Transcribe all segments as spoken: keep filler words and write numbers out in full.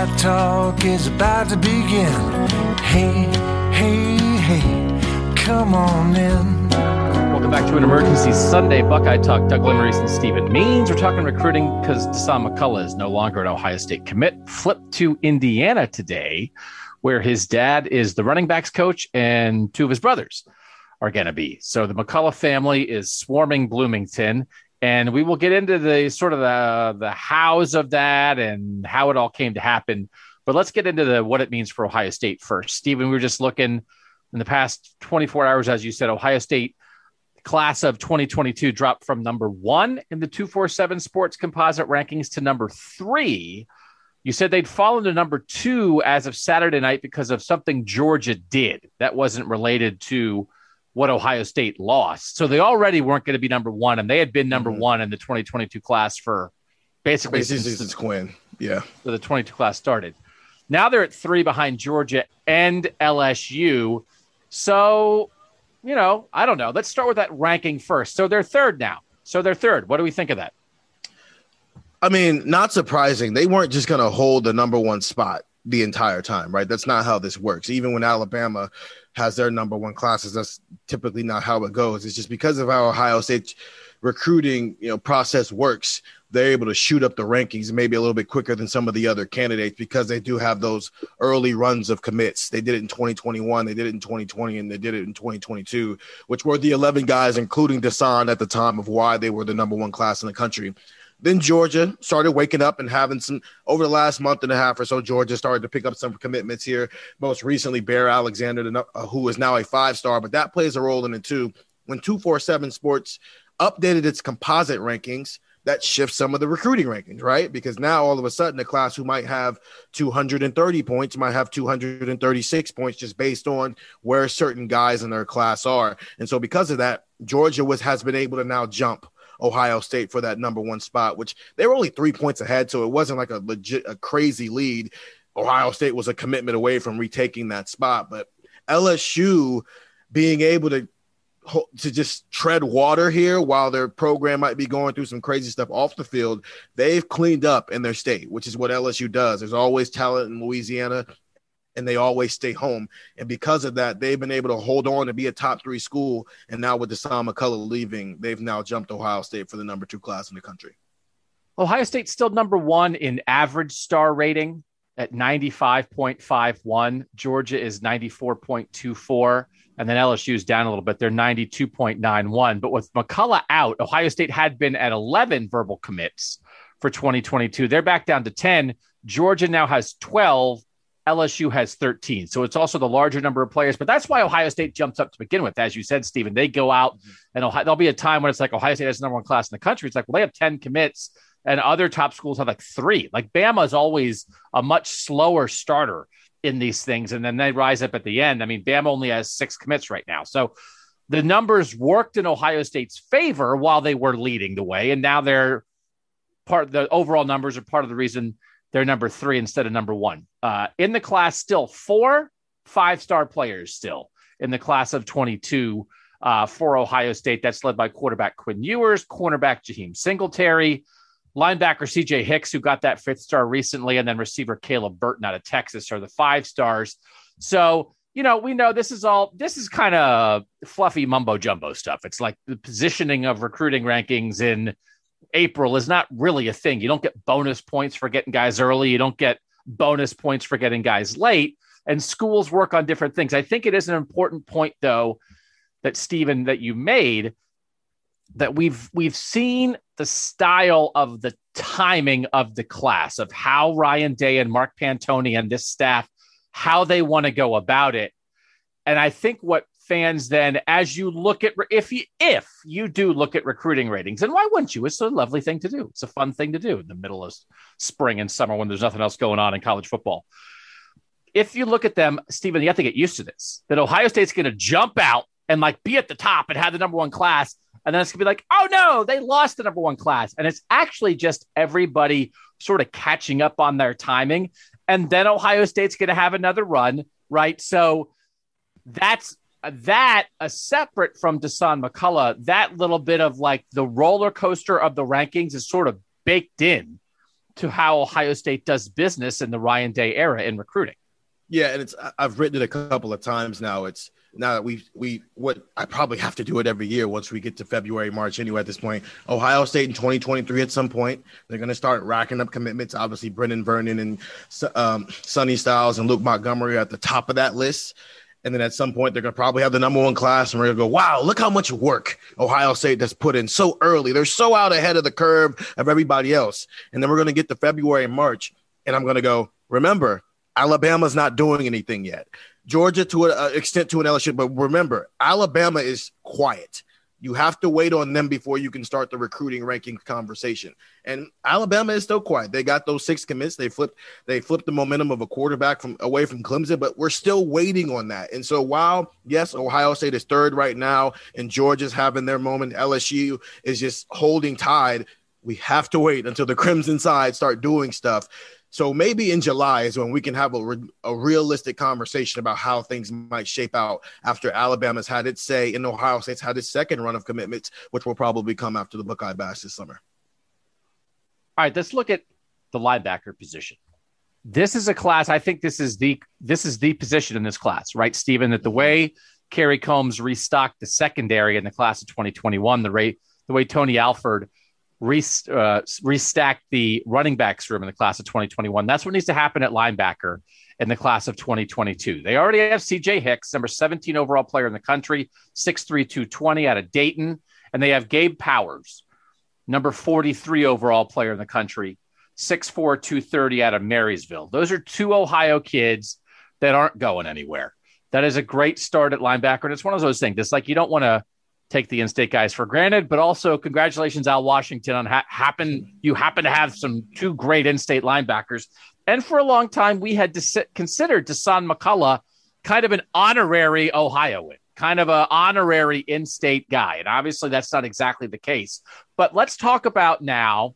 Buckeye Talk is about to begin. Hey, hey, hey, come on in. Welcome back to an emergency Sunday Buckeye Talk. Doug Limerice and Stephen Means. We're talking recruiting because Dasan McCullough is no longer an Ohio State commit. Flipped to Indiana today, where his dad is the running backs coach and two of his brothers are going to be. So the McCullough family is swarming Bloomington, and we will get into the sort of the, the hows of that and how it all came to happen. But let's get into the what it means for Ohio State first. Stephen, we were just looking in the past twenty-four hours, as you said, Ohio State class of twenty twenty-two dropped from number one in the two forty-seven Sports Composite rankings to number three. You said they'd fallen to number two as of Saturday night because of something Georgia did that wasn't related to what Ohio State lost. So they already weren't going to be number one, and they had been number mm-hmm. one in the twenty twenty-two class for basically, basically since, since Quinn. Yeah. So the twenty-two class started. Now they're at three behind Georgia and L S U. So, you know, I don't know. Let's start with that ranking first. So they're third now. So they're third. What do we think of that? I mean, not surprising. They weren't just going to hold the number one spot the entire time, right? That's not how this works. Even when Alabama has their number one classes, that's typically not how it goes. It's just because of how Ohio State recruiting, you know, process works. They're able to shoot up the rankings maybe a little bit quicker than some of the other candidates because they do have those early runs of commits. They did it in twenty twenty-one, they did it in twenty twenty, and they did it in twenty twenty-two, which were the eleven guys, including Dasan at the time of why they were the number one class in the country. Then Georgia started waking up and having some – over the last month and a half or so, Georgia started to pick up some commitments here. Most recently, Bear Alexander, who is now a five-star, but that plays a role in it too. When two forty-seven Sports updated its composite rankings, that shifts some of the recruiting rankings, right? Because now all of a sudden a class who might have two hundred thirty points might have two hundred thirty-six points just based on where certain guys in their class are. And so because of that, Georgia was has been able to now jump Ohio State for that number one spot, which they were only three points ahead. So it wasn't like a legit, a crazy lead. Ohio State was a commitment away from retaking that spot, but L S U being able to to just tread water here while their program might be going through some crazy stuff off the field, they've cleaned up in their state, which is what L S U does. There's always talent in Louisiana, and they always stay home. And because of that, they've been able to hold on to be a top three school. And now with Dasan McCullough leaving, they've now jumped Ohio State for the number two class in the country. Ohio State's still number one in average star rating at ninety-five point five one. Georgia is ninety-four point two four. And then L S U is down a little bit. They're ninety-two point nine one. But with McCullough out, Ohio State had been at eleven verbal commits for twenty twenty-two. They're back down to ten. Georgia now has twelve. L S U has thirteen. So it's also the larger number of players. But that's why Ohio State jumps up to begin with. As you said, Stephen, they go out and Ohio, there'll be a time when it's like Ohio State has the number one class in the country. It's like, well, they have ten commits and other top schools have like three. Like Bama is always a much slower starter in these things, and then they rise up at the end. I mean, Bama only has six commits right now. So the numbers worked in Ohio State's favor while they were leading the way, and now they're part the overall numbers are part of the reason they're number three instead of number one. Uh, in the class, still four five-star players still in the class of twenty-two uh, for Ohio State. That's led by quarterback Quinn Ewers, cornerback Jaheim Singletary, linebacker C J Hicks, who got that fifth star recently, and then receiver Caleb Burton out of Texas are the five stars. So, you know, we know this is all, this is kind of fluffy mumbo jumbo stuff. It's like the positioning of recruiting rankings in April is not really a thing. You don't get bonus points for getting guys early. You don't get bonus points for getting guys late, and schools work on different things. I think it is an important point, though, that Stephen, that you made, that we've we've seen the style of the timing of the class, of how Ryan Day and Mark Pantoni and this staff, how they want to go about it. And I think what fans then, as you look at, if you, if you do look at recruiting ratings, and why wouldn't you? It's a lovely thing to do. It's a fun thing to do in the middle of spring and summer when there's nothing else going on in college football. If you look at them, Stephen, you have to get used to this, that Ohio State's going to jump out and like be at the top and have the number one class. And then it's going to be like, oh, no, they lost the number one class. And it's actually just everybody sort of catching up on their timing. And then Ohio State's going to have another run, right? So that's that, a separate from Dasan McCullough, that little bit of like the roller coaster of the rankings is sort of baked in to how Ohio State does business in the Ryan Day era in recruiting. Yeah, and it's I've written it a couple of times now. It's now that we we what I probably have to do it every year once we get to February, March anyway at this point. Ohio State in twenty twenty-three at some point, they're going to start racking up commitments. Obviously, Brennan Vernon and um, Sonny Styles and Luke Montgomery are at the top of that list. And then at some point, they're going to probably have the number one class, and we're going to go, wow, look how much work Ohio State has put in so early. They're so out ahead of the curve of everybody else. And then we're going to get to February and March, and I'm going to go, remember, Alabama's not doing anything yet. Georgia to an extent to an L S U, but remember, Alabama is quiet. You have to wait on them before you can start the recruiting ranking conversation. And Alabama is still quiet. They got those six commits. They flipped, they flipped the momentum of a quarterback from away from Clemson, but we're still waiting on that. And so while, yes, Ohio State is third right now and Georgia's having their moment, L S U is just holding tide. We have to wait until the Crimson Tide start doing stuff. So maybe in July is when we can have a, re- a realistic conversation about how things might shape out after Alabama's had its say and Ohio State's had its second run of commitments, which will probably come after the Buckeye Bash this summer. All right, let's look at the linebacker position. This is a class. I think this is the this is the position in this class, right, Stephen? That the way Kerry Combs restocked the secondary in the class of twenty twenty-one, the way the way Tony Alford Re, uh, restack the running backs room in the class of twenty twenty-one. That's what needs to happen at linebacker in the class of twenty twenty-two. They already have C J Hicks, number seventeen overall player in the country, six three, two twenty out of Dayton. And they have Gabe Powers, number forty-three overall player in the country, six four, two thirty out of Marysville. Those are two Ohio kids that aren't going anywhere. That is a great start at linebacker. And it's one of those things. It's like you don't want to take the in-state guys for granted, but also congratulations, Al Washington, on ha- happen. You happen to have some two great in-state linebackers. And for a long time, we had dis- considered Dasan McCullough kind of an honorary Ohioan, kind of an honorary in-state guy. And obviously that's not exactly the case, but let's talk about now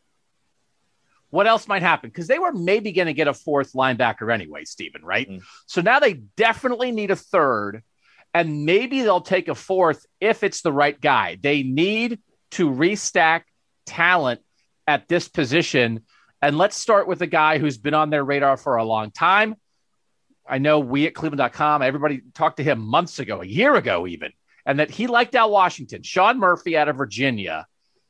what else might happen. Cause they were maybe going to get a fourth linebacker anyway, Stephen, right? Mm. So now they definitely need a third. And maybe they'll take a fourth if it's the right guy. They need to restack talent at this position. And let's start with a guy who's been on their radar for a long time. I know we at Cleveland dot com, everybody talked to him months ago, a year ago even, and that he liked Al Washington. Sean Murphy out of Virginia.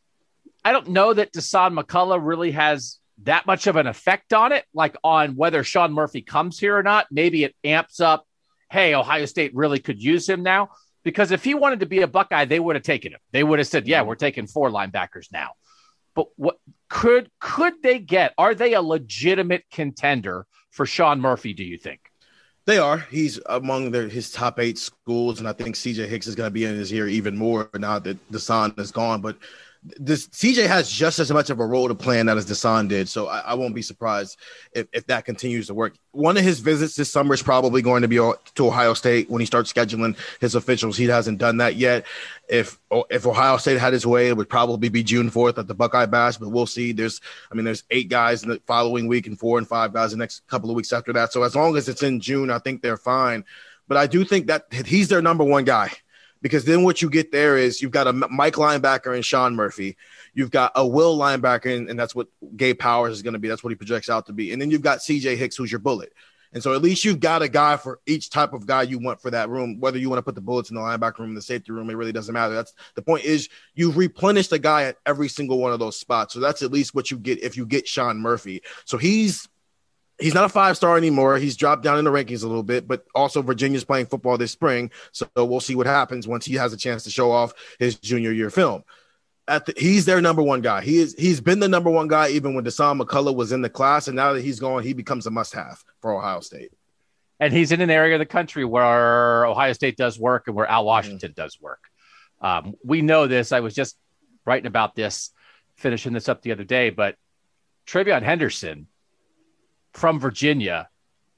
I don't know that Dasan McCullough really has that much of an effect on it, like on whether Sean Murphy comes here or not. Maybe it amps up, hey, Ohio State really could use him now, because if he wanted to be a Buckeye, they would have taken him. They would have said, yeah, we're taking four linebackers now. But what could, could they get? Are they a legitimate contender for Sean Murphy, do you think? They are. He's among their, his top eight schools, and I think C J Hicks is going to be in his ear even more now that Dasan is gone. But this C J has just as much of a role to play in that as Dasan did, so I, I won't be surprised if, if that continues to work. One of his visits this summer is probably going to be to Ohio State when he starts scheduling his officials. He hasn't done that yet. If if Ohio State had his way, it would probably be June fourth at the Buckeye Bash, but we'll see. There's, I mean, there's eight guys in the following week and four and five guys the next couple of weeks after that. So as long as it's in June, I think they're fine. But I do think that he's their number one guy. Because then what you get there is you've got a Mike linebacker and Sean Murphy. You've got a Will linebacker, and, and that's what Gabe Powers is going to be. That's what he projects out to be. And then you've got C J Hicks, who's your bullet. And so at least you've got a guy for each type of guy you want for that room. Whether you want to put the bullets in the linebacker room, the safety room, it really doesn't matter. That's the point is you've replenished a guy at every single one of those spots. So that's at least what you get if you get Sean Murphy. So he's He's not a five-star anymore. He's dropped down in the rankings a little bit, but also Virginia's playing football this spring, so we'll see what happens once he has a chance to show off his junior year film. At the, he's their number one guy. He is. He's been the number one guy even when Dasan McCullough was in the class, and now that he's gone, he becomes a must-have for Ohio State. And he's in an area of the country where Ohio State does work and where Al Washington mm-hmm. does work. Um, we know this. I was just writing about this, finishing this up the other day, but TreVeyon Henderson from Virginia,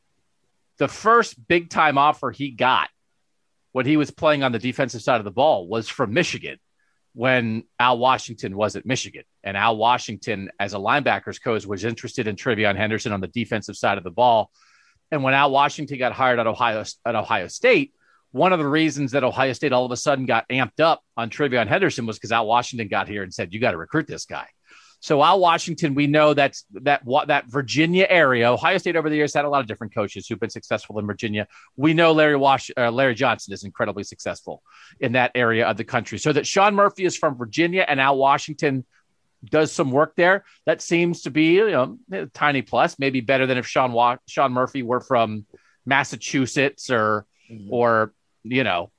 the first big time offer he got when he was playing on the defensive side of the ball was from Michigan when Al Washington was at Michigan. And Al Washington, as a linebackers coach, was interested in TreVeyon Henderson on the defensive side of the ball. And when Al Washington got hired at Ohio, at Ohio State, one of the reasons that Ohio State all of a sudden got amped up on TreVeyon Henderson was because Al Washington got here and said, you got to recruit this guy. So Al Washington, we know that's that that Virginia area. Ohio State over the years had a lot of different coaches who've been successful in Virginia. We know Larry Wash, uh, Larry Johnson is incredibly successful in that area of the country. So that Sean Murphy is from Virginia and Al Washington does some work there. That seems to be, you know, a tiny plus, maybe better than if Sean Wa- Sean Murphy were from Massachusetts or mm-hmm. or you know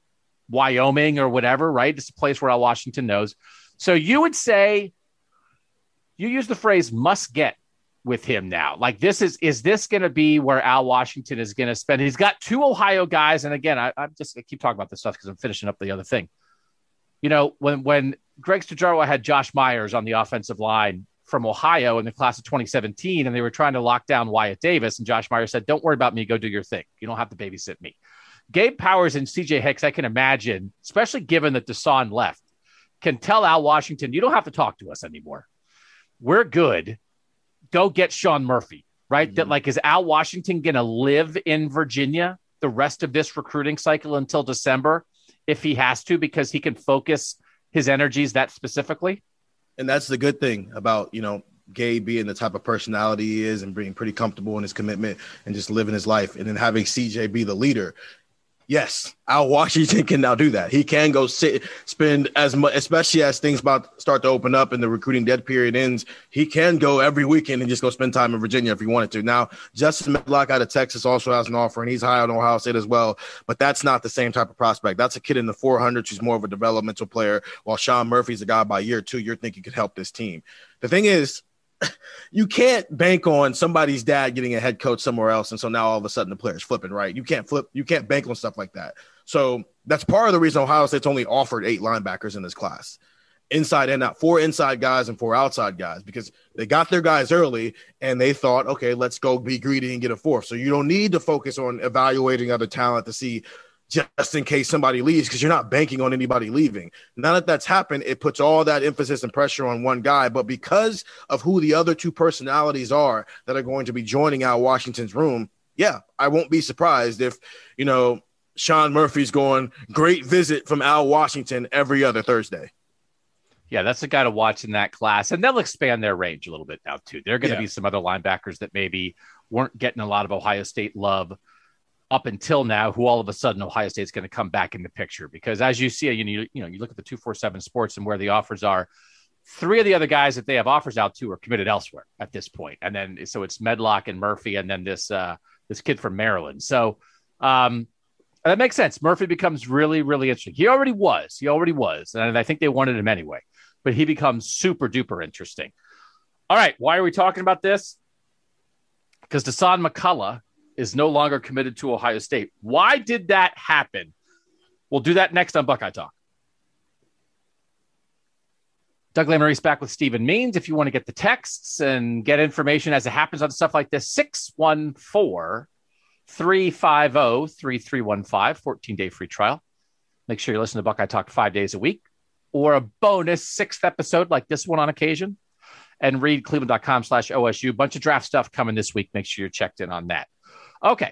Wyoming or whatever. Right? It's a place where Al Washington knows. So you would say. You use the phrase must get with him now. Like this is, is this going to be where Al Washington is going to spend? He's got two Ohio guys. And again, I, I'm just I keep talking about this stuff because I'm finishing up the other thing. You know, when, when Greg Stujarwa had Josh Myers on the offensive line from Ohio in the class of twenty seventeen, and they were trying to lock down Wyatt Davis, and Josh Myers said, don't worry about me. Go do your thing. You don't have to babysit me. Gabe Powers and C J Hicks, I can imagine, especially given that Deshaun left, can tell Al Washington, you don't have to talk to us anymore. We're good. Go get Sean Murphy, right? Mm-hmm. That like, is Al Washington going to live in Virginia the rest of this recruiting cycle until December if he has to, because he can focus his energies that specifically? And that's the good thing about, you know, Gabe being the type of personality he is and being pretty comfortable in his commitment and just living his life. And then having C J be the leader. Yes, Al Washington can now do that. He can go sit, spend as much, especially as things about to start to open up and the recruiting dead period ends. He can go every weekend and just go spend time in Virginia if he wanted to. Now, Justin Medlock out of Texas also has an offer, and he's high on Ohio State as well. But that's not the same type of prospect. That's a kid in the four hundreds who's more of a developmental player, while Sean Murphy's a guy by year two you're thinking could help this team. The thing is, you can't bank on somebody's dad getting a head coach somewhere else, and so now all of a sudden the player's flipping, right? You can't flip. You can't bank on stuff like that. So that's part of the reason Ohio State's only offered eight linebackers in this class, inside and out, four inside guys and four outside guys, because they got their guys early and they thought, okay, let's go be greedy and get a fourth. So you don't need to focus on evaluating other talent to see just in case somebody leaves, because you're not banking on anybody leaving. Now that that's happened, it puts all that emphasis and pressure on one guy. But because of who the other two personalities are that are going to be joining Al Washington's room, yeah, I won't be surprised if, you know, Sean Murphy's going, great visit from Al Washington every other Thursday. Yeah, that's the guy to watch in that class. And they'll expand their range a little bit now, too. There are going to yeah. be some other linebackers that maybe weren't getting a lot of Ohio State love up until now, who all of a sudden Ohio State's going to come back in the picture. Because as you see, you know, you, you know, you look at the two forty-seven Sports and where the offers are, three of the other guys that they have offers out to are committed elsewhere at this point. And then, so it's Medlock and Murphy, and then this, uh, this kid from Maryland. So um, that makes sense. Murphy becomes really, really interesting. He already was, he already was. And I think they wanted him anyway, but he becomes super duper interesting. All right. Why are we talking about this? Because Dasan McCullough is no longer committed to Ohio State. Why did that happen? We'll do that next on Buckeye Talk. Doug Lesmerises back with Stephen Means. If you want to get the texts and get information as it happens on stuff like this, six one four, three five zero, three three one five, fourteen-day free trial. Make sure you listen to Buckeye Talk five days a week, or a bonus sixth episode like this one on occasion. And read cleveland.com slash OSU. Bunch of draft stuff coming this week. Make sure you're checked in on that. Okay.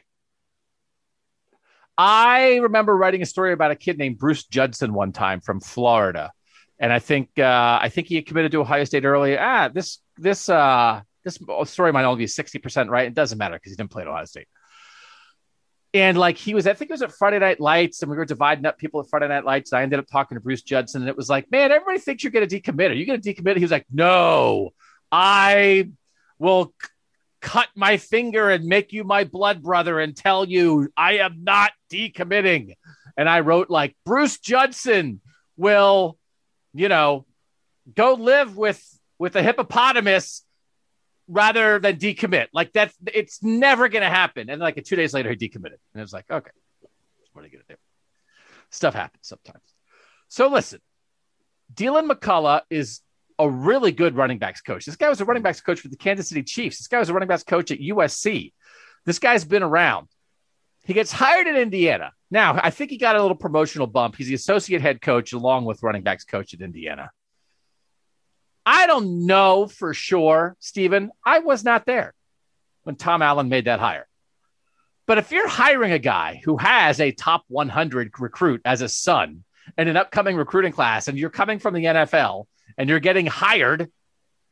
I remember writing a story about a kid named Bruce Judson one time from Florida. And I think uh, I think he had committed to Ohio State early. Ah, this this uh, this story might only be sixty percent right. It doesn't matter because he didn't play at Ohio State. And like he was, I think it was at Friday Night Lights, and we were dividing up people at Friday Night Lights. I ended up talking to Bruce Judson, and it was like, man, everybody thinks you're going to decommit. Are you going to decommit? He was like, no, I will c- cut my finger and make you my blood brother and tell you I am not decommitting. And I wrote like, Bruce Judson will, you know, go live with, with a hippopotamus rather than decommit. Like that's, it's never going to happen. And like two days later, he decommitted. And it was like, okay, what are you going to do? Stuff happens sometimes. So listen, Deland McCullough is a really good running backs coach. This guy was a running backs coach for the Kansas City Chiefs. This guy was a running backs coach at U S C. This guy's been around. He gets hired in Indiana. Now, I think he got a little promotional bump. He's the associate head coach along with running backs coach at Indiana. I don't know for sure, Stephen. I was not there when Tom Allen made that hire. But if you're hiring a guy who has a top one hundred recruit as a son in an upcoming recruiting class, and you're coming from the N F L and you're getting hired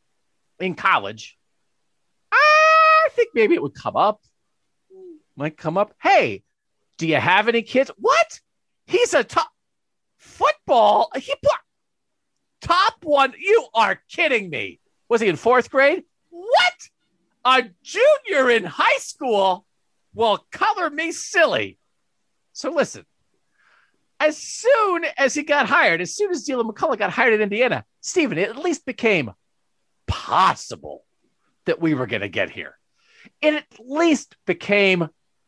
in college, I think maybe it would come up. Might come up. Hey, do you have any kids? What? He's a top football. He top one. You are kidding me. Was he in fourth grade? What? A junior in high school? Well, color me silly. So listen, as soon as he got hired, as soon as Deland McCullough got hired at Indiana, Stephen, it at least became possible that we were going to get here. It at least became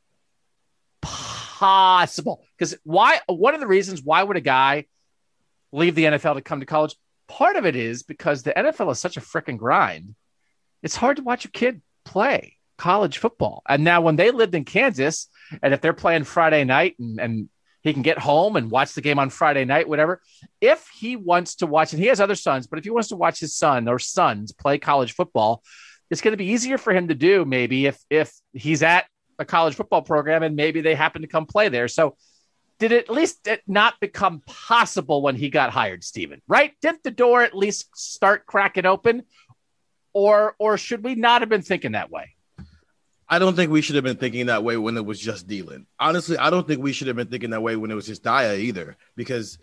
possible. Because why? One of the reasons why would a guy leave the N F L to come to college? Part of it is because the N F L is such a freaking grind. It's hard to watch your kid play college football. And now when they lived in Kansas, and if they're playing Friday night and, and he can get home and watch the game on Friday night, whatever, if he wants to watch, and he has other sons, but if he wants to watch his son or sons play college football, it's going to be easier for him to do maybe if if he's at a college football program and maybe they happen to come play there. So did it at least it not become possible when he got hired, Stephen, right? Didn't the door at least start cracking open? Or or should we not have been thinking that way? I don't think we should have been thinking that way when it was just Deland. Honestly, I don't think we should have been thinking that way when it was just Daya either, because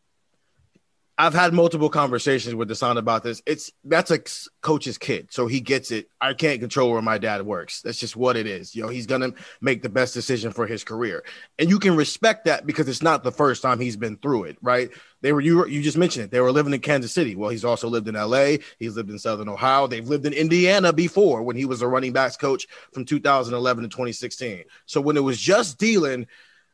I've had multiple conversations with Deshaun about this. It's that's a coach's kid, so he gets it. I can't control where my dad works. That's just what it is. You know, he's gonna make the best decision for his career, and you can respect that because it's not the first time he's been through it, right? They were you. You just mentioned it. They were living in Kansas City. Well, he's also lived in L A. He's lived in Southern Ohio. They've lived in Indiana before when he was a running backs coach from two thousand eleven to twenty sixteen. So when it was just Deland,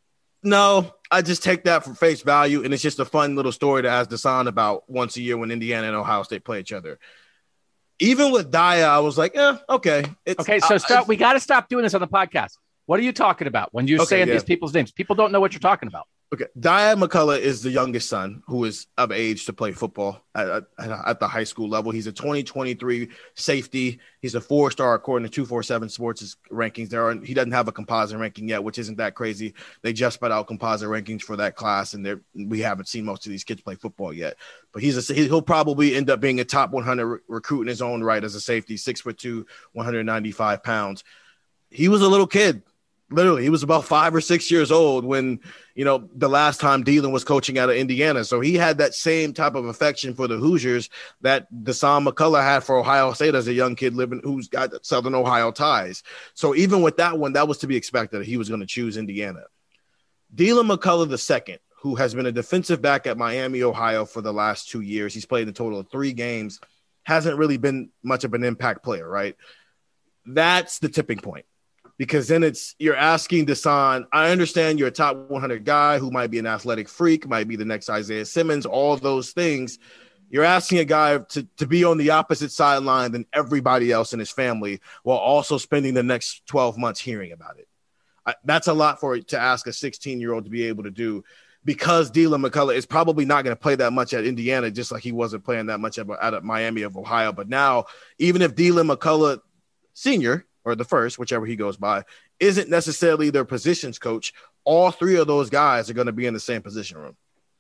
no, I just take that for face value, and it's just a fun little story to ask Deshaun about once a year when Indiana and Ohio State play each other. Even with Daya, I was like, eh, okay. It's, okay, so I, stop. I, We got to stop doing this on the podcast. What are you talking about when you're okay, saying yeah. these people's names? People don't know what you're talking about. Okay, Daya McCullough is the youngest son who is of age to play football at, at, at the high school level. He's a twenty twenty-three safety. He's a four-star according to two forty-seven Sports' rankings. There are he doesn't have a composite ranking yet, which isn't that crazy. They just put out composite rankings for that class, and we haven't seen most of these kids play football yet. But he's a, he'll probably end up being a top one hundred re- recruit in his own right as a safety, six foot two, one hundred ninety-five pounds. He was a little kid. Literally, he was about five or six years old when, you know, the last time Deland was coaching out of Indiana. So he had that same type of affection for the Hoosiers that Deshaun McCullough had for Ohio State as a young kid living who's got Southern Ohio ties. So even with that one, that was to be expected. He was going to choose Indiana. Deland McCullough the second, who has been a defensive back at Miami, Ohio for the last two years. He's played in a total of three games, hasn't really been much of an impact player, right? That's the tipping point. Because then it's you're asking Deshaun, I understand you're a top one hundred guy who might be an athletic freak, might be the next Isaiah Simmons, all those things. You're asking a guy to, to be on the opposite sideline than everybody else in his family while also spending the next twelve months hearing about it. I, that's a lot for to ask a sixteen-year-old to be able to do because Deland McCullough is probably not going to play that much at Indiana, just like he wasn't playing that much at, at Miami of Ohio. But now, even if Deland McCullough Senior or the first, whichever he goes by, isn't necessarily their positions coach, all three of those guys are going to be in the same position room.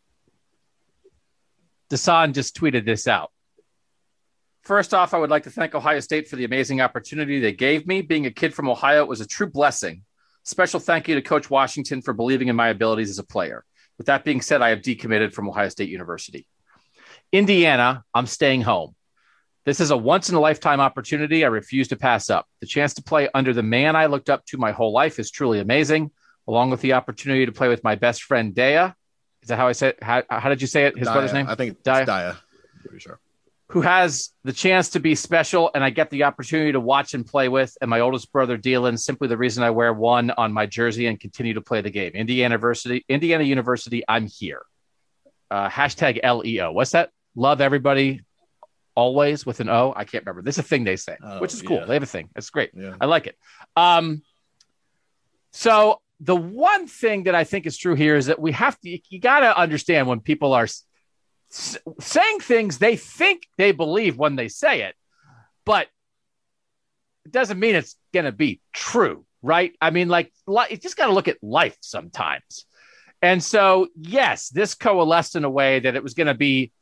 Deshaun just tweeted this out. First off, I would like to thank Ohio State for the amazing opportunity they gave me. Being a kid from Ohio, it was a true blessing. Special thank you to Coach Washington for believing in my abilities as a player. With that being said, I have decommitted from Ohio State University. Indiana, I'm staying home. This is a once-in-a-lifetime opportunity I refuse to pass up. The chance to play under the man I looked up to my whole life is truly amazing, along with the opportunity to play with my best friend, Daya. Is that how I said it? How, how did you say it? His Daya. brother's name? I think it's Daya. Daya. Pretty sure. Who has the chance to be special, and I get the opportunity to watch and play with, and my oldest brother, Deland, simply the reason I wear one on my jersey and continue to play the game. Indiana University, Indiana University, I'm here. Uh, hashtag L E O. What's that? Love everybody. Always with an O. I can't remember. This is a thing they say, oh, which is cool. Yeah. They have a thing. It's great. Yeah. I like it. Um, so the one thing that I think is true here is that we have to, you got to understand when people are s- saying things they think they believe when they say it, but it doesn't mean it's going to be true, right? I mean, like, you just got to look at life sometimes. And so, yes, this coalesced in a way that it was going to be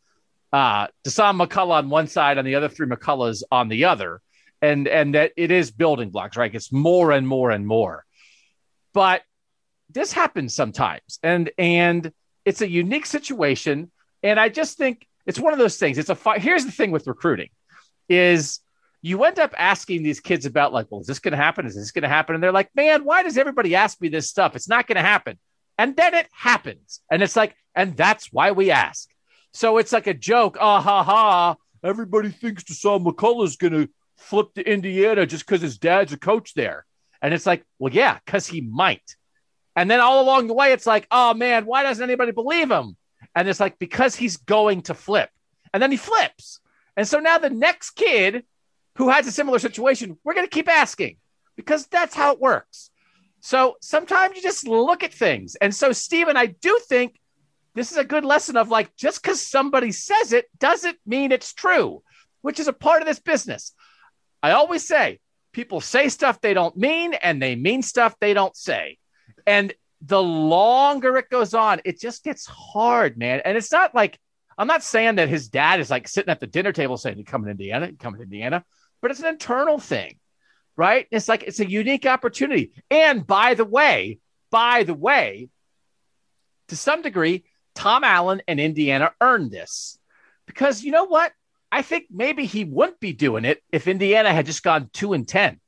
uh, Deshaun McCullough on one side and the other three McCulloughs on the other. And, and that it is building blocks, right? It's more and more and more. But this happens sometimes. And, and it's a unique situation. And I just think it's one of those things. It's a fi- Here's the thing with recruiting is you end up asking these kids about like, well, is this going to happen? Is this going to happen? And they're like, man, why does everybody ask me this stuff? It's not going to happen. And then it happens. And it's like, and that's why we ask. So it's like a joke. Ah, ha, ha. Everybody thinks Deshaun McCullough is going to flip to Indiana just because his dad's a coach there. And it's like, well, yeah, because he might. And then all along the way, it's like, oh, man, why doesn't anybody believe him? And it's like, because he's going to flip. And then he flips. And so now the next kid who has a similar situation, we're going to keep asking because that's how it works. So sometimes you just look at things. And so, Stephen, I do think this is a good lesson of like, just because somebody says it doesn't mean it's true, which is a part of this business. I always say people say stuff they don't mean and they mean stuff they don't say. And the longer it goes on, it just gets hard, man. And it's not like, I'm not saying that his dad is like sitting at the dinner table saying, you come to Indiana, you come to Indiana, but it's an internal thing, right? It's like, it's a unique opportunity. And by the way, by the way, to some degree, Tom Allen and Indiana earned this because you know what? I think maybe he wouldn't be doing it if Indiana had just gone two and ten.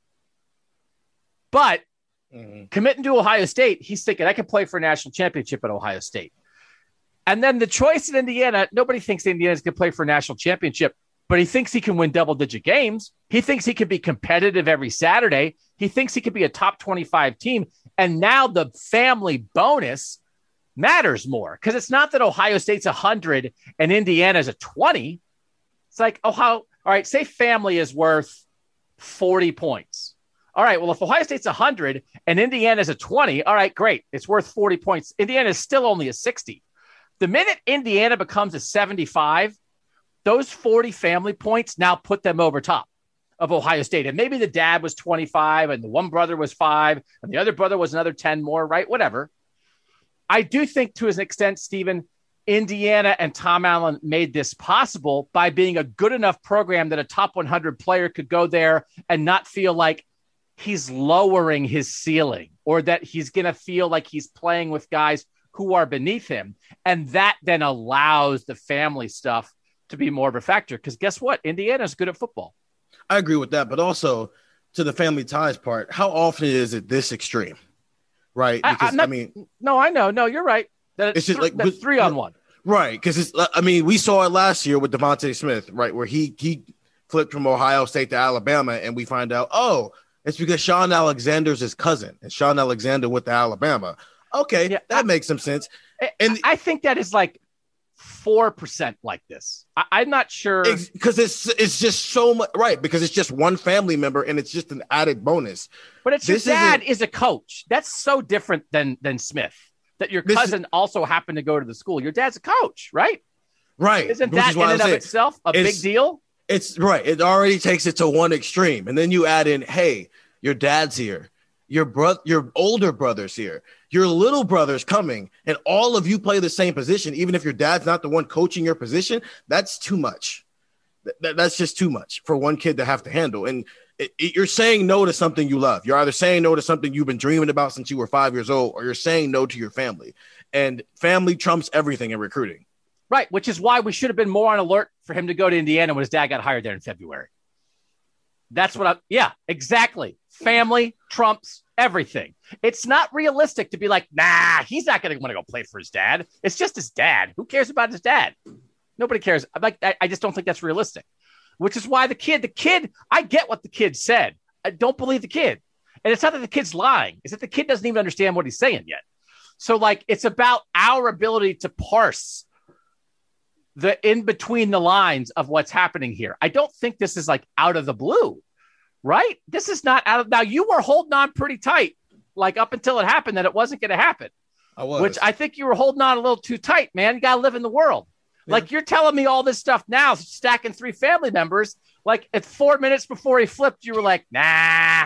But mm-hmm. committing to Ohio State, he's thinking I can play for a national championship at Ohio State. And then the choice in Indiana, nobody thinks Indiana's going to play for a national championship, but he thinks he can win double-digit games. He thinks he can be competitive every Saturday. He thinks he could be a top twenty-five team. And now the family bonus matters more because it's not that Ohio State's one hundred and Indiana's a twenty. It's like, oh, how, all right, say family is worth forty points. All right, well, if Ohio State's one hundred and Indiana's a twenty, all right, great. It's worth forty points. Indiana is still only a sixty. The minute Indiana becomes a seventy-five, those forty family points now put them over top of Ohio State. And maybe the dad was twenty-five and the one brother was five and the other brother was another ten more, right? Whatever. I do think to an extent, Stephen, Indiana and Tom Allen made this possible by being a good enough program that a top one hundred player could go there and not feel like he's lowering his ceiling or that he's going to feel like he's playing with guys who are beneath him. And that then allows the family stuff to be more of a factor. Because guess what? Indiana's good at football. I agree with that. But also to the family ties part, how often is it this extreme? Right. Because, I, not, I mean, no, I know. No, you're right. That it's just th- like that's three on one. Right. Because it's, I mean, we saw it last year with Devontae Smith, right, where he he flipped from Ohio State to Alabama, and we find out, oh, it's because Sean Alexander's his cousin, and Sean Alexander went to Alabama. Okay, yeah, that I, makes some sense. And I think that is like four percent like this. I, I'm not sure because it's, it's it's just so much right because it's just one family member and it's just an added bonus. But it's this your dad is a coach. That's so different than than Smith. That your cousin is, also happened to go to the school. Your dad's a coach, right? Right. Isn't that in and of itself a big deal? It's right. It already takes it to one extreme, and then you add in, hey, your dad's here. Your brother, your older brother's here. Your little brother's coming, and all of you play the same position, even if your dad's not the one coaching your position. That's too much. Th- that's just too much for one kid to have to handle. And it, it, you're saying no to something you love. You're either saying no to something you've been dreaming about since you were five years old, or you're saying no to your family. And family trumps everything in recruiting. Right, which is why we should have been more on alert for him to go to Indiana when his dad got hired there in February. That's what I, yeah, exactly. Family trumps everything. It's not realistic to be like, nah, he's not going to want to go play for his dad. It's just his dad. Who cares about his dad? Nobody cares. I'm like, I, I just don't think that's realistic, which is why the kid, the kid, I get what the kid said. I don't believe the kid. And it's not that the kid's lying. It's that the kid doesn't even understand what he's saying yet. So like, it's about our ability to parse the in between the lines of what's happening here. I don't think this is like out of the blue, right? This is not out of, now you were holding on pretty tight, like up until it happened that it wasn't going to happen, I was. Which I think you were holding on a little too tight, man. You got to live in the world. Yeah. Like you're telling me all this stuff now, stacking three family members, like at four minutes before he flipped, you were like, nah.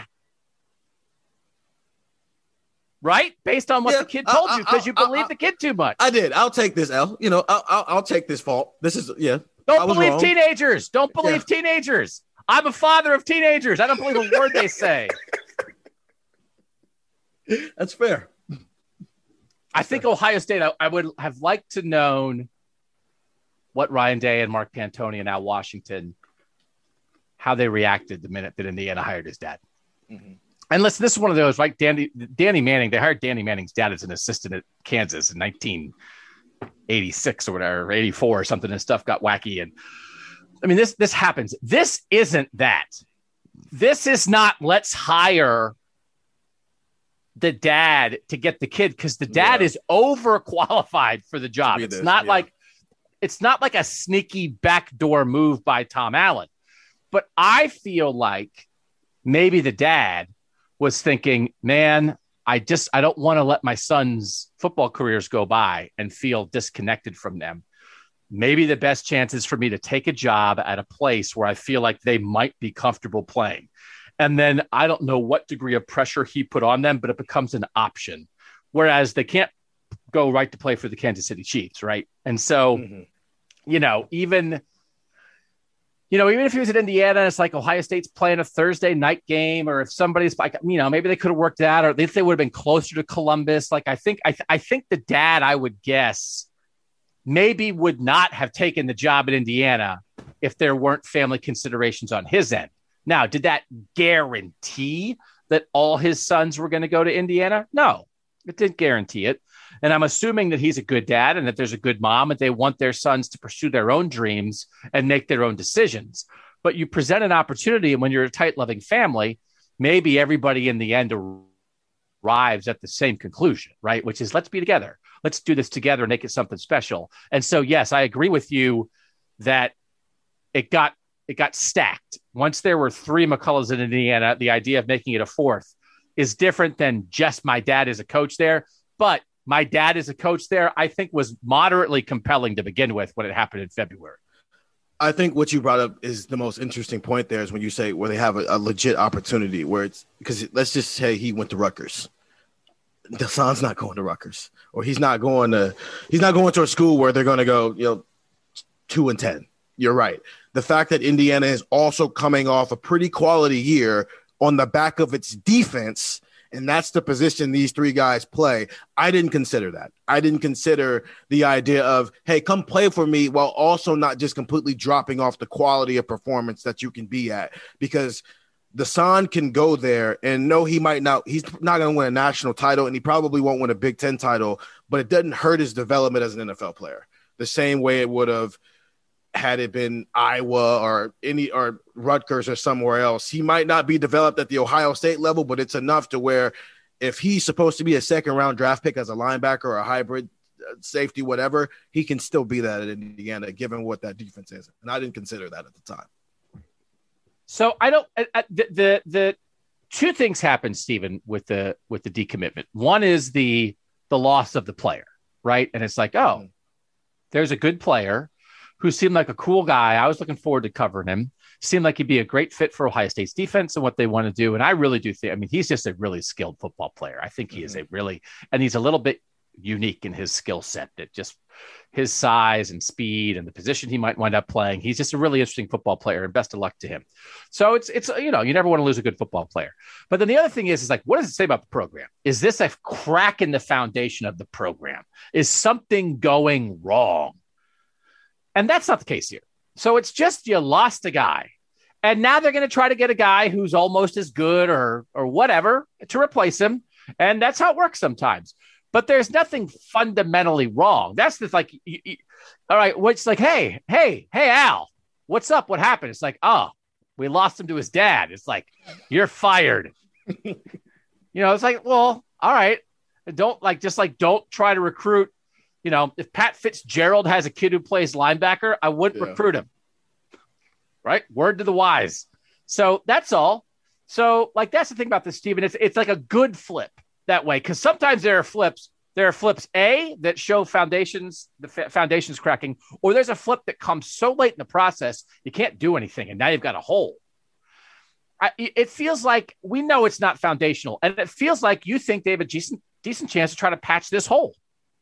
Right? Based on what yeah, the kid told I, you, because you believe the kid too much. I did. I'll take this L. You know, I'll, I'll, I'll take this fault. This is, yeah, Don't believe teenagers. Don't believe yeah. teenagers. I'm a father of teenagers. I don't believe a word they say. That's fair. I think Ohio State, I, I would have liked to known what Ryan Day and Mark Pantoni and Al Washington, how they reacted the minute that Indiana hired his dad. Mm-hmm. And listen, this is one of those, right? Danny, Danny Manning, they hired Danny Manning's dad as an assistant at Kansas in nineteen eighty-six or whatever, eighty-four or something, and stuff got wacky. And I mean, this, this happens. This isn't that. This is not, let's hire the dad to get the kid, because the dad yeah. is overqualified for the job. It's this, not yeah. like, it's not like a sneaky backdoor move by Tom Allen. But I feel like maybe the dad was thinking, man, I just, I don't want to let my son's football careers go by and feel disconnected from them. Maybe the best chance is for me to take a job at a place where I feel like they might be comfortable playing. And then I don't know what degree of pressure he put on them, but it becomes an option. Whereas they can't go right to play for the Kansas City Chiefs, right? And so, mm-hmm. you know, even, you know, even if he was at Indiana, it's like Ohio State's playing a Thursday night game, or if somebody's like, you know, maybe they could have worked out, or if they would have been closer to Columbus. Like, I think, I, th- I think the dad, I would guess, maybe would not have taken the job at Indiana if there weren't family considerations on his end. Now, did that guarantee that all his sons were going to go to Indiana? No, it didn't guarantee it. And I'm assuming that he's a good dad and that there's a good mom, and they want their sons to pursue their own dreams and make their own decisions. But you present an opportunity, and when you're a tight, loving family, maybe everybody in the end arrives at the same conclusion, right? Which is, let's be together. Let's do this together and make it something special. And so, yes, I agree with you that it got it got stacked. Once there were three McCulloughs in Indiana, the idea of making it a fourth is different than just my dad is a coach there. But my dad is a coach there, I think, was moderately compelling to begin with when it happened in February. I think what you brought up is the most interesting point there, is when you say where they have a, a legit opportunity, where it's because let's just say he went to Rutgers. Dason's not going to Rutgers, or he's not going to he's not going to a school where they're going to go, you know, two and ten. You're right. The fact that Indiana is also coming off a pretty quality year on the back of its defense, and that's the position these three guys play. I didn't consider that. I didn't consider the idea of, hey, come play for me, while also not just completely dropping off the quality of performance that you can be at, because Dasan can go there and no, he might not, he's not going to win a national title, and he probably won't win a Big Ten title, but it doesn't hurt his development as an N F L player the same way it would have had it been Iowa or any or Rutgers or somewhere else. He might not be developed at the Ohio State level, but it's enough to where if he's supposed to be a second round draft pick as a linebacker or a hybrid safety, whatever, he can still be that at Indiana, given what that defense is. And I didn't consider that at the time. So I don't, I, I, the, the, the two things happen, Stephen, with the, with the decommitment. One is the, the loss of the player, right? And it's like, oh, there's a good player who seemed like a cool guy. I was looking forward to covering him. Seemed like he'd be a great fit for Ohio State's defense and what they want to do. And I really do think, I mean, he's just a really skilled football player. I think he mm-hmm. is a really, and he's a little bit unique in his skill set, that just his size and speed and the position he might wind up playing. He's just a really interesting football player, and best of luck to him. So it's, it's, you know, you never want to lose a good football player. But then the other thing is, is like, what does it say about the program? Is this a crack in the foundation of the program? Is something going wrong? And that's not the case here. So it's just, you lost a guy, and now they're going to try to get a guy who's almost as good or or whatever to replace him. And that's how it works sometimes. But there's nothing fundamentally wrong. That's the like, you, you, all right, what's like, hey, hey, hey, Al, what's up? What happened? It's like, oh, we lost him to his dad. It's like, you're fired. You know, it's like, well, all right. Don't like, just like, don't try to recruit. You know, if Pat Fitzgerald has a kid who plays linebacker, I wouldn't yeah. recruit him. Right? Word to the wise. So that's all. So, like, that's the thing about this, Stephen. It's it's like a good flip that way, because sometimes there are flips. There are flips, A, that show foundations, the f- foundations cracking, or there's a flip that comes so late in the process, you can't do anything, and now you've got a hole. I, it feels like we know it's not foundational, and it feels like you think they have a decent, decent chance to try to patch this hole.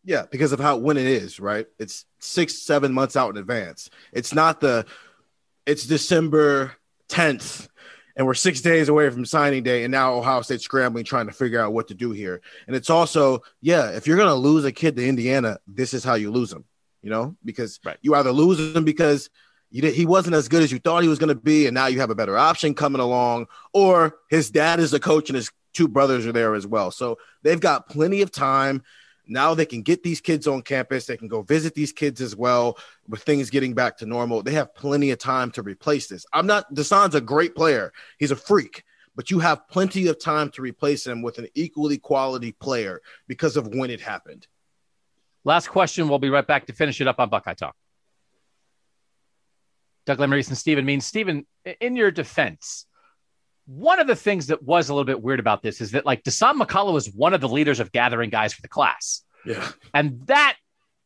Yeah, because of how when it is, right? It's six, seven months out in advance. It's not the it's December tenth, and we're six days away from signing day, and now Ohio State's scrambling trying to figure out what to do here. And it's also, yeah, if you're gonna lose a kid to Indiana, this is how you lose him, you know, because right. you either lose him because you did, he wasn't as good as you thought he was gonna be, and now you have a better option coming along, or his dad is the coach and his two brothers are there as well. So they've got plenty of time. Now they can get these kids on campus. They can go visit these kids as well with things getting back to normal. They have plenty of time to replace this. I'm not – Dasan's a great player. He's a freak. But you have plenty of time to replace him with an equally quality player because of when it happened. Last question. We'll be right back to finish it up on Buckeye Talk. Doug Lesmerises and Stephen Means. Stephen, in your defense, one of the things that was a little bit weird about this is that, like, Dasan McCullough was one of the leaders of gathering guys for the class. Yeah. And that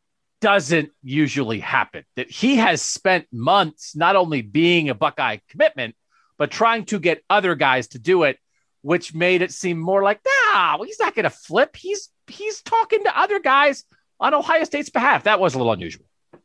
doesn't usually happen. That he has spent months not only being a Buckeye commitment, but trying to get other guys to do it, which made it seem more like, nah, well, he's not going to flip. He's he's talking to other guys on Ohio State's behalf. That was a little unusual.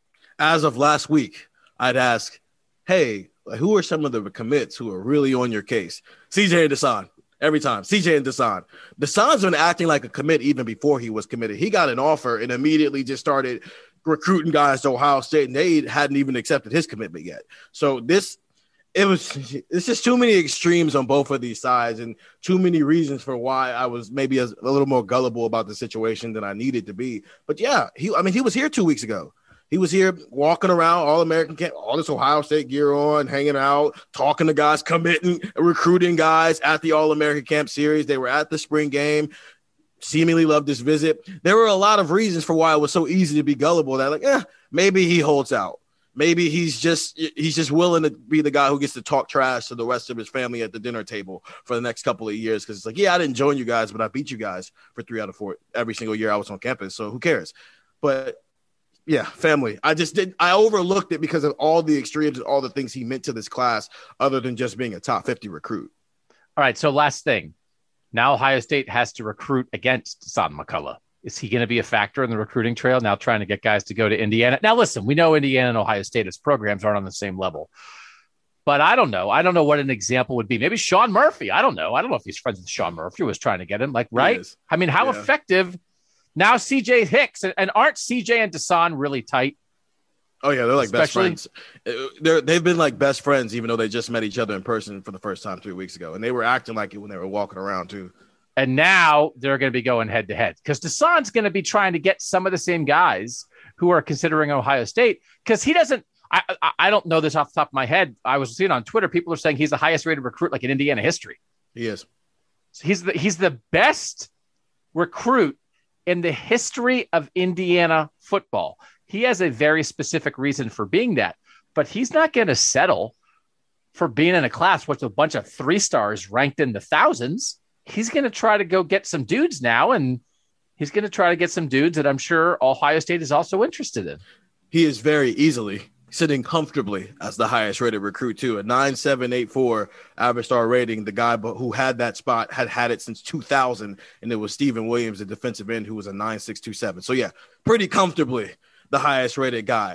As of last week, I'd ask, hey, who are some of the commits who are really on your case? C J and Dasan. Every time. C J and Dasan. Dasan's been acting like a commit even before he was committed. He got an offer and immediately just started recruiting guys to Ohio State, and they hadn't even accepted his commitment yet. So this, it was, it's just too many extremes on both of these sides and too many reasons for why I was maybe a, a little more gullible about the situation than I needed to be. But yeah, he, I mean, he was here two weeks ago. He was here walking around All-American camp, all this Ohio State gear on, hanging out, talking to guys, committing, recruiting guys at the All-American Camp Series. They were at the spring game, seemingly loved this visit. There were a lot of reasons for why it was so easy to be gullible that, like, eh, maybe he holds out. Maybe he's just he's just willing to be the guy who gets to talk trash to the rest of his family at the dinner table for the next couple of years because it's like, yeah, I didn't join you guys, but I beat you guys for three out of four every single year I was on campus, so who cares? But yeah, family. I just did. I overlooked it because of all the extremes and all the things he meant to this class, other than just being a top fifty recruit. All right. So last thing, now Ohio State has to recruit against Dasan McCullough. Is he going to be a factor in the recruiting trail now, trying to get guys to go to Indiana? Now, listen, we know Indiana and Ohio State as programs aren't on the same level, but I don't know. I don't know what an example would be. Maybe Sean Murphy. I don't know. I don't know if he's friends with Sean Murphy, was trying to get him. Like, right? I mean, how yeah. effective. Now C J Hicks, and aren't C J and Dasan really tight? Oh, yeah, they're like Especially, best friends. They're, they've been like best friends, even though they just met each other in person for the first time three weeks ago. And they were acting like it when they were walking around, too. And now they're going to be going head-to-head because Dasan's going to be trying to get some of the same guys who are considering Ohio State because he doesn't I, – I, I don't know this off the top of my head. I was seeing on Twitter, people are saying he's the highest-rated recruit like in Indiana history. He is. So he's the, he's the best recruit in the history of Indiana football. He has a very specific reason for being that, but he's not going to settle for being in a class with a bunch of three stars ranked in the thousands. He's going to try to go get some dudes now, and he's going to try to get some dudes that I'm sure Ohio State is also interested in. He is very easily sitting comfortably as the highest rated recruit too, a nine seven eight four average star rating. The guy who had that spot had had it since two thousand, and it was Stephen Williams, the defensive end, who was a nine six two seven. So yeah, pretty comfortably the highest rated guy.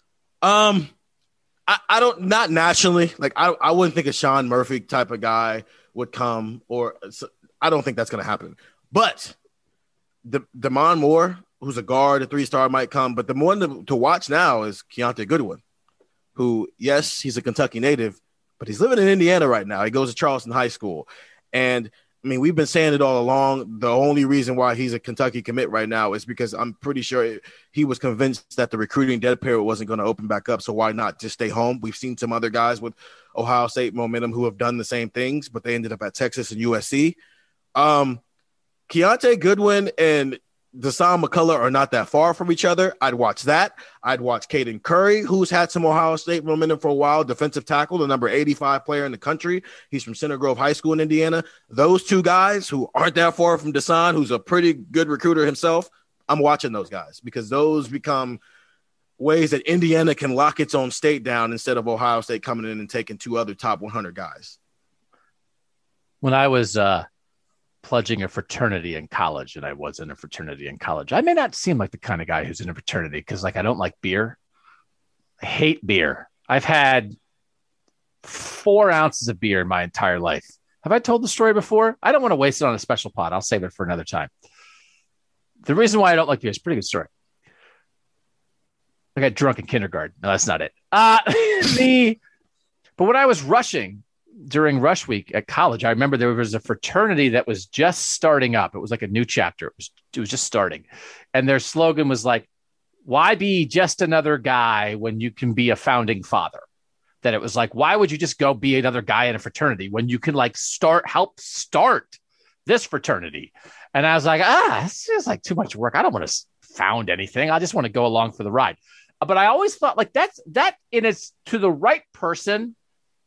Um, I, I don't, not nationally, like I, I wouldn't think a Sean Murphy type of guy would come, or I don't think that's going to happen. But the Damon Moore, who's a guard, a three-star might come, but the one to, to watch now is Keontae Goodwin, who, yes, he's a Kentucky native, but he's living in Indiana right now. He goes to Charleston High School. And, I mean, we've been saying it all along. The only reason why he's a Kentucky commit right now is because I'm pretty sure he was convinced that the recruiting dead period wasn't going to open back up, so why not just stay home? We've seen some other guys with Ohio State momentum who have done the same things, but they ended up at Texas and U S C. Um, Keontae Goodwin and Dasan McCullough are not that far from each other. I'd watch that. I'd watch Caden Curry, who's had some Ohio State momentum for a while, defensive tackle, the number eighty-five player in the country. He's from Center Grove High School in Indiana. Those two guys who aren't that far from Dasan, who's a pretty good recruiter himself, I'm watching those guys because those become ways that Indiana can lock its own state down instead of Ohio State coming in and taking two other top one hundred guys. When I was uh, pledging a fraternity in college, and I was in a fraternity in college. I may not seem like the kind of guy who's in a fraternity because, like, I don't like beer. I hate beer. I've had four ounces of beer in my entire life. Have I told the story before? I don't want to waste it on a special pod. I'll save it for another time. The reason why I don't like beer is a pretty good story. I got drunk in kindergarten. No, that's not it. Uh, the, but when I was rushing during rush week at college, I remember there was a fraternity that was just starting up. It was like a new chapter. It was, it was just starting. And their slogan was like, why be just another guy when you can be a founding father? That it was like, why would you just go be another guy in a fraternity when you can like start, help start this fraternity? And I was like, ah, this is like too much work. I don't want to found anything. I just want to go along for the ride. But I always thought like that's that in its to the right person.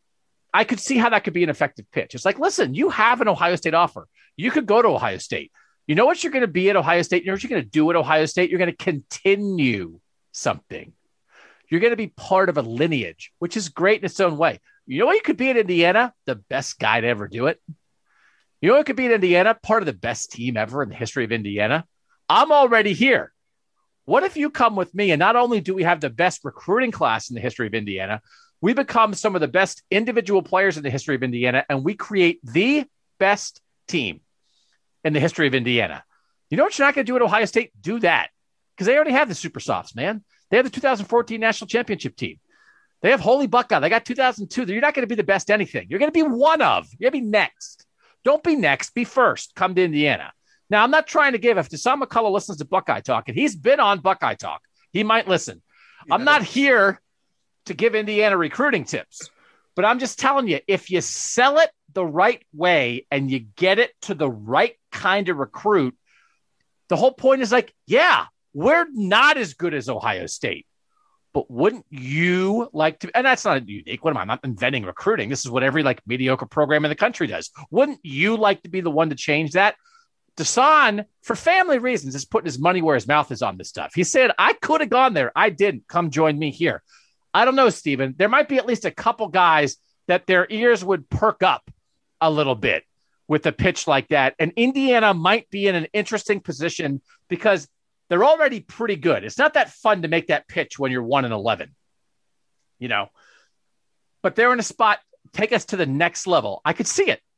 I could see how that could be an effective pitch. It's like, listen, you have an Ohio State offer. You could go to Ohio State. You know what you're going to be at Ohio State? You know what you're going to do at Ohio State? You're going to continue something. You're going to be part of a lineage, which is great in its own way. You know what you could be at Indiana? The best guy to ever do it. You know what could be at Indiana? Part of the best team ever in the history of Indiana. I'm already here. What if you come with me and not only do we have the best recruiting class in the history of Indiana, we become some of the best individual players in the history of Indiana, and we create the best team in the history of Indiana. You know what you're not going to do at Ohio State? Do that. Because they already have the Super Softs, man. They have the two thousand fourteen National Championship team. They have Holy Buckeye. They got two thousand two. You're not going to be the best anything. You're going to be one of. You're going to be next. Don't be next. Be first. Come to Indiana. Now, I'm not trying to give, if Deshaun McCullough listens to Buckeye Talk, and he's been on Buckeye Talk, he might listen. Yeah. I'm not here to give Indiana recruiting tips, but I'm just telling you, if you sell it the right way and you get it to the right kind of recruit, the whole point is like, yeah, we're not as good as Ohio State, but wouldn't you like to? And that's not unique. What am I? I'm not inventing recruiting. This is what every like mediocre program in the country does. Wouldn't you like to be the one to change that? Deshaun, for family reasons, is putting his money where his mouth is on this stuff. He said, I could have gone there. I didn't. Come join me here. I don't know, Steven. There might be at least a couple guys that their ears would perk up a little bit with a pitch like that. And Indiana might be in an interesting position because they're already pretty good. It's not that fun to make that pitch when you're one and eleven, you know, but they're in a spot, take us to the next level. I could see it.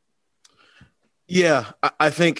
Yeah, I, I think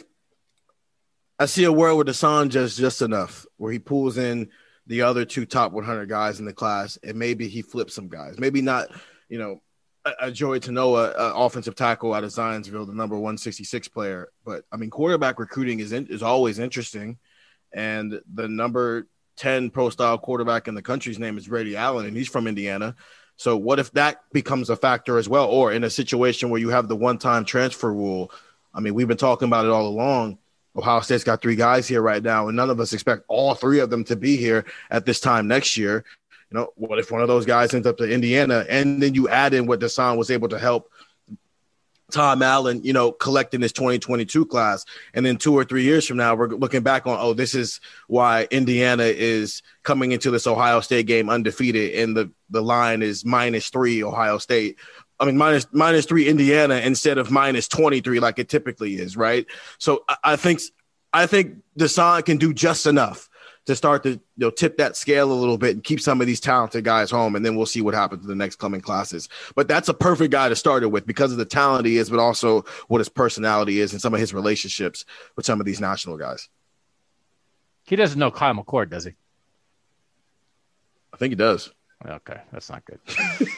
I see a world where Deshaun just just enough, where he pulls in the other two top one hundred guys in the class, and maybe he flips some guys. Maybe not, you know, a, a Joey Tanoa, uh, offensive tackle out of Zionsville, the number one sixty-six player. But, I mean, quarterback recruiting is in, is always interesting. And the number ten pro-style quarterback in the country's name is Brady Allen, and he's from Indiana. So what if that becomes a factor as well? Or in a situation where you have the one-time transfer rule, I mean, we've been talking about it all along. Ohio State's got three guys here right now, and none of us expect all three of them to be here at this time next year. You know, what if one of those guys ends up to Indiana, and then you add in what Deshaun was able to help Tom Allen, you know, collecting his twenty twenty-two class, and then two or three years from now, we're looking back on, oh, this is why Indiana is coming into this Ohio State game undefeated, and the, the line is minus three Ohio State. I mean, minus minus three Indiana instead of minus twenty-three like it typically is, right? So I, I think I think Deshaun can do just enough to start to, you know, tip that scale a little bit and keep some of these talented guys home, and then we'll see what happens in the next coming classes. But that's a perfect guy to start it with because of the talent he is, but also what his personality is and some of his relationships with some of these national guys. He doesn't know Kyle McCord, does he? I think he does. Okay, that's not good.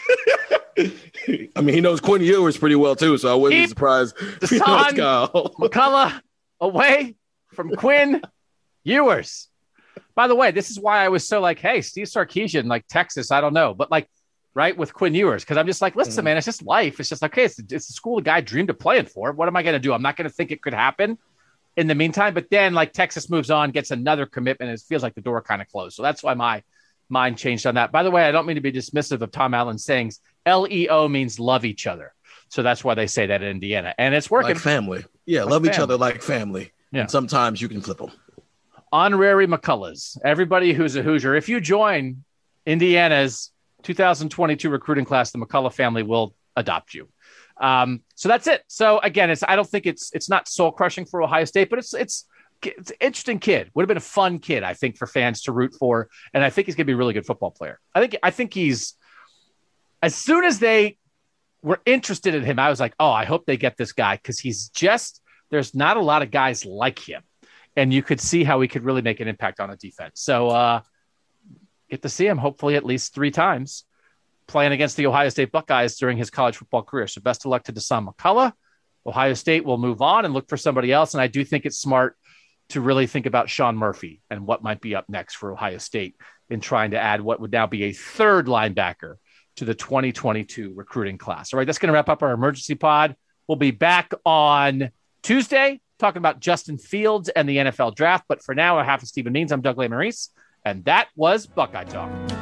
I mean, he knows Quinn Ewers pretty well, too, so I wouldn't Keep be surprised if he knows Kyle. McCullough away from Quinn Ewers. By the way, this is why I was so like, hey, Steve Sarkisian, like Texas, I don't know. But like, right, with Quinn Ewers, because I'm just like, listen, mm-hmm. man, it's just life. It's just, okay, it's, it's the school the guy dreamed of playing for. What am I going to do? I'm not going to think it could happen in the meantime. But then, like, Texas moves on, gets another commitment, and it feels like the door kind of closed. So that's why my mind changed on that. By the way, I don't mean to be dismissive of Tom Allen's sayings. L E O means love each other. So that's why they say that in Indiana. And it's working. Like family. Yeah, like love family. Each other like family. Yeah. And sometimes you can flip them. Honorary McCulloughs. Everybody who's a Hoosier. If you join Indiana's two thousand twenty-two recruiting class, the McCullough family will adopt you. Um, so that's it. So again, it's I don't think it's it's not soul crushing for Ohio State, but it's it's it's an interesting kid. Would have been a fun kid, I think, for fans to root for, and I think he's going to be a really good football player. I think I think he's as soon as they were interested in him, I was like, oh, I hope they get this guy because he's just there's not a lot of guys like him, and you could see how he could really make an impact on a defense. So uh, get to see him hopefully at least three times playing against the Ohio State Buckeyes during his college football career. So best of luck to Dasan McCullough. Ohio State will move on and look for somebody else. And I do think it's smart to really think about Sean Murphy and what might be up next for Ohio State in trying to add what would now be a third linebacker to the twenty twenty-two recruiting class. All right, that's going to wrap up our emergency pod. We'll be back on Tuesday talking about Justin Fields and the N F L draft. But for now, on behalf of Stephen Means, I'm Doug Lesmerises, and that was Buckeye Talk.